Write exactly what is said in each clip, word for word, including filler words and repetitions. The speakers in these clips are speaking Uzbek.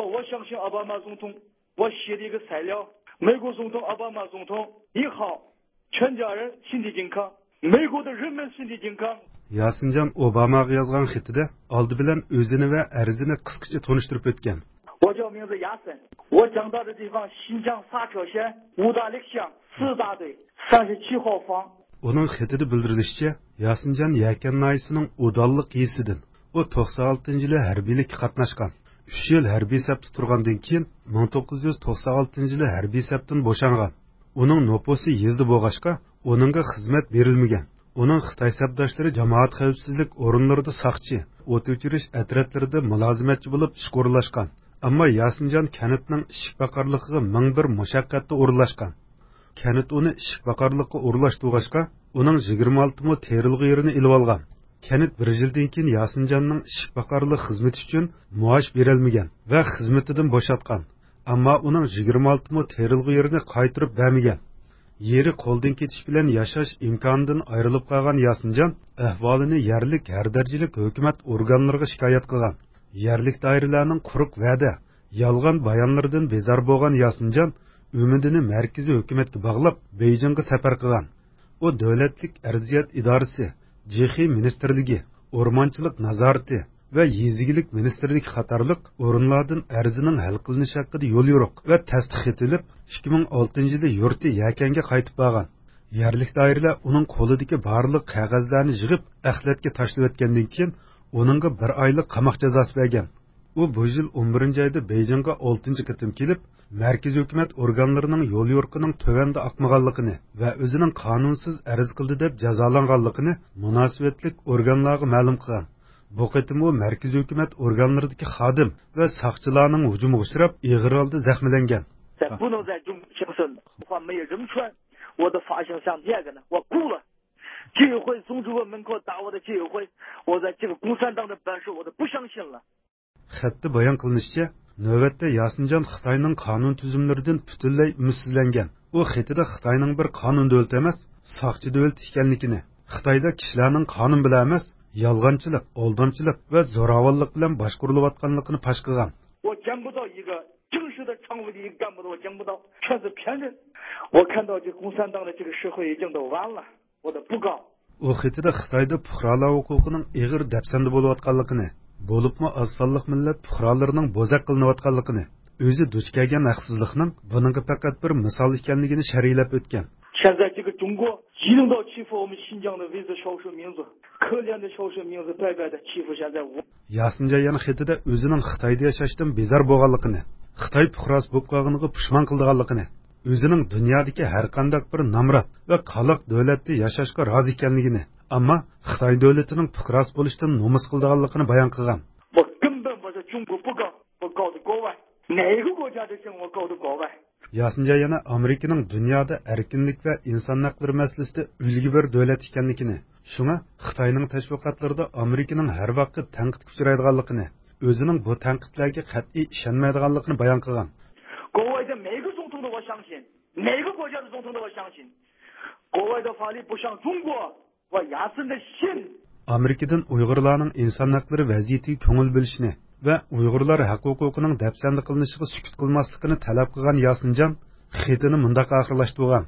我相信奥巴马总统，我写的一个材料，美国总统奥巴马总统，你好，全家人身体健康，美国的人民身体健康。 Yasinjon Obamaga yozgan xatida oldi bilan o'zini va arzini qisqacha tunishtirib o'tgan. 我叫名字亚森，我长大的地方新疆萨车县五大历乡四大队三十七号房。 Uning xatida bildirilishicha, Yasinjon Yakan noyisining Udalliq yesidan u to'qson oltinchi yili harbiylikka qatnashgan. uch yil harbiy safda turgandan keyin ming to'qqiz yuz to'qson oltinchi yili harbiy safdan bo'shangan. Uning nopusi yezdi bo'lg'achqa, uningga xizmat berilmagan. Uning Xitoy sabdoshlari jamoat xavfsizlik o'rinlarida saqchi, o't o'chirish atroflarida mulozimatchi bo'lib ish ko'rlashgan. Ammo Yasinjon kanitning ishik baqarligiga ming bir mushaqqatda o'rinlashgan. Kanit uni ishik baqarliqqa o'rlashtirg'achqa, uning yigirma olti mo terilg'i yerini ilib olgan. Kanit bir yildan keyin Yasinjonning ishik baqarliq xizmati uchun maosh berilmagan va xizmatidan bo'shatgan. Ammo uning yigirma olti mo terilg'i yerini qaytarib bermagan. Yeri qo'ldan ketish bilan yashash imkonidan ayrilib qolgan Yasinjon ahvolini yerlik har darajalik hukumat organlariga shikoyat qilgan. Yerlik doiralarning quruq va'da, yolg'on bayonlaridan bezor bo'lgan Yasinjon umidini markaziy hukumatga bog'lab Beyjingga safar qilgan. U davlatlik arziyat idorasi, Jixi ministrligi, o'rmonchilik nazorati va yezigilik ministrligi qatorliq o'rinlardan arzining hal qilinishi haqida yo'l yo'riq va tasdiq etilib ikki ming oltinchi yili yurti Yakanga qaytib borgan. Yerlik doiralar uning qo'lidagi barliq qog'ozlarni yig'ib axlatga tashlab o'tgandan keyin uningga bir oylik qamoq jazosi bergan. U bu yil o'n birinchi oyda Beyjingga oltinchi qitim kelib, markaziy hukumat organlarining yo'l yo'riqining tövanda oqmaganligini va o'zining qonunsiz arz qildi deb jazolanganligini munosabatlik organlarga ma'lum qilgan. Bu qitim u markaziy hukumat organlaridagi xodim va soqchilarning hujumiga uchrab, ig'ir holda zaxmlangan. 不能在中形式话没有人权，我的发型像这个呢，我哭了。居委会总主任门口打我的居委会，我在这个共产党的办事我都不相信了。 Xatda bayon qilinishicha, navbatda Yasinjon Xitoyning qonun tuzumlaridan butunlay umidsizlangan. U xatida Xitoyning bir qonun davlati emas, soqchi davlat ekanligini, Xitoyda kishilarning qonun bilan emas, yolg'onchilik, aldamchilik va zo'ravonlik bilan boshqarilayotganligini pash qilgan. 我见不到一个正式的常委的一个干部的，我见不到，全是骗人。我看到这共产党的这个社会已经都完了，我的不告。 U xatida Xitoyda fuqarolar huquqining ig'ir dafsanda bo'layotganligini, bo'libmi oz sonliq millat fuqarolarining bo'zaq qilinayotganligini, o'zi duch kelgan haqsizlikning buningga faqat bir misol ekanligini sharhlab o'tgan. 现在这个中国一定到欺负我们新疆的维族少数民族，可怜的少数民族白白的欺负现在我。 Yasinjon yana xatida o'zining Xitoyda yashashdan bezor bo'lganligini, Xitoy fuqarosi bo'lib qolganiga pushmon qilganligini, o'zining dunyodagi har qanday bir namrat va qaloq davlatda yashashga rozi ekanligini, ammo Xitoy davlatining fuqarosi bo'lishdan nomus qilganligini bayon qilgan. 我根本不是中国不告，我告的国外，哪个国家的行我告的国外。 Yasinjon yana Amerikaning dunyoda erkinlik va inson haqlari masalasida ulgi bir davlat ekanligini, shunga Xitoyning tashviqotlarida Amerikaning har vaqt tanqidga uchraydiganligini, o'zining bu tanqidlarga qat'iy ishonmaydiganligini bayon qilgan. 国外的每个总统都我相信，每个国家的总统都我相信，国外的法律不像中国，我亚森的心。 Amerikadan Uyg'urlarning inson haqlari vaziyatiga ko'ngil bilishni va Uyg'urlar haq huquqining dafsanda qilinishiga sukut qilmasligini talab qilgan Yasinjon xatini mundaq oxirlashtirgan.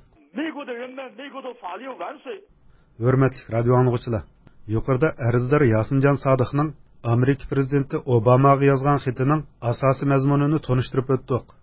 Hurmatli radio anglovchilar, yuqorida arzdor Yasinjon Sodiqning Amerika prezidenti Obamaga yozgan xatining asosiy mazmunini tunishtirib o'tdik.